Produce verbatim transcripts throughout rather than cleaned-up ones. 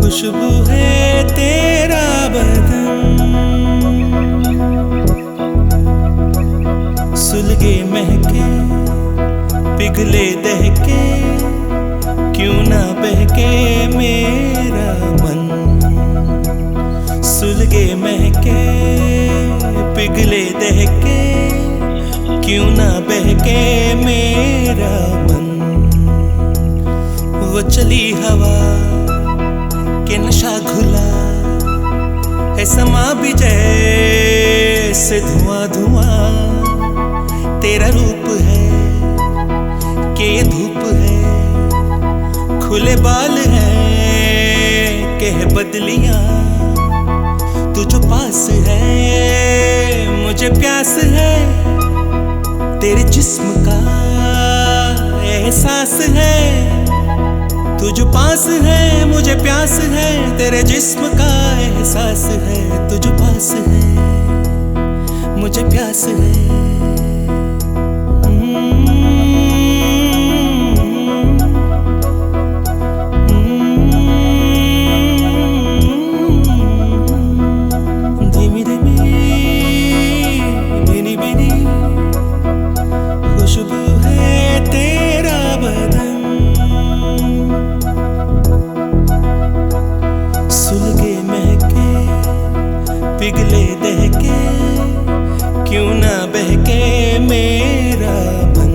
खुशबू है तेरा बदन, सुलगे महके पिघले दहके, क्यों ना बहके मेरा मन। सुलगे महके पिघले दहके, क्यों ना बहके मेरा मन। वो चली हवा के नशा घुला है, समा भी जैसे धुआं धुआं। तेरा रूप है कि ये धूप है, खुले बाल हैं कह बदलियां। तू जो पास है मुझे प्यास है, तेरे जिस्म का एहसास है। तू जो पास है मुझे प्यास है, तेरे जिस्म का एहसास है। तू जो पास है मुझे प्यास है। पिघले दहके, क्यों ना बहके मेरा मन।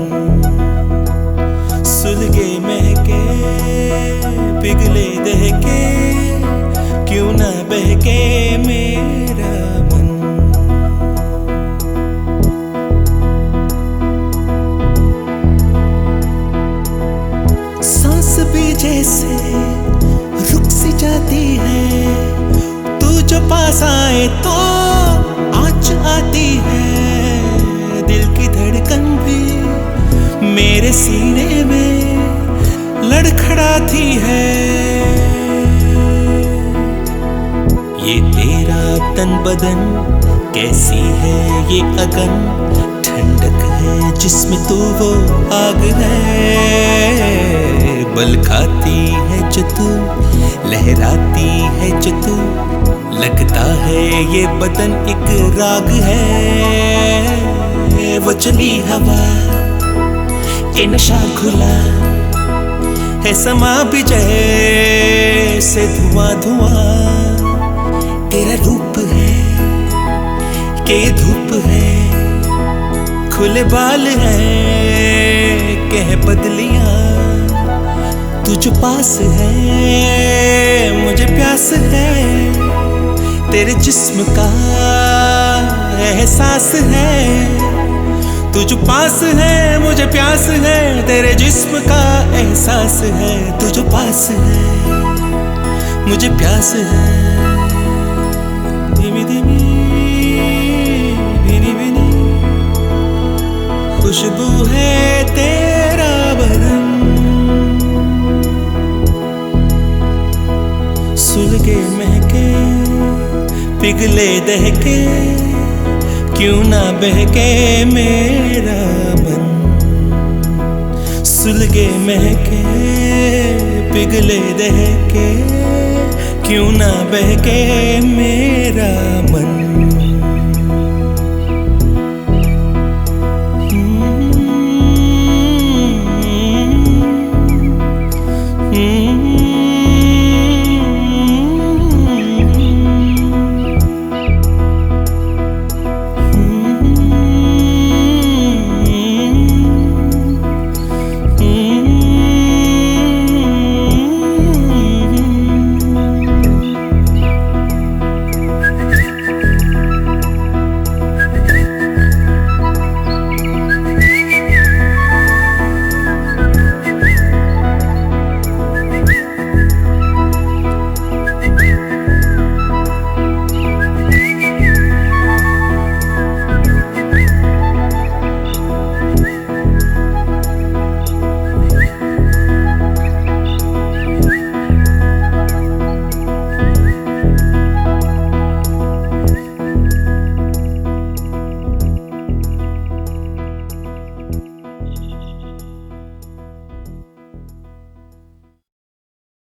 सुलगे महके पिघले दहके, क्यों ना बहके मेरा मन। सांस भी जैसे रुक सी जाती है, तू जो पास आए तो आँच आती है। दिल की धड़कन भी मेरे सीने में लड़खड़ाती है। ये तेरा तन बदन कैसी है ये अगन, ठंडक है जिसमें तू वो आग है। बल खाती है जो तू, लहराती है जो तू, लगता है ये बदन एक राग है। वो चली हवा के नशा घुला है, समा भी जैसे धुआं धुआं। तेरा रूप है कि धूप है, खुले बाल हैं कह बदलियां। तू जो पास है मुझे प्यास है, तेरे जिस्म का एहसास है। तू जो पास है मुझे प्यास है, तेरे जिस्म का एहसास है। तू जो पास है मुझे प्यास है। धीमी धीमी भीनी भीनी खुशबू है तेरा बदन, सुलगे महके पिघले दहके, क्यों ना बहके मेरा मन। सुलगे महके पिघले दहके, क्यों ना बहके मेरा मन।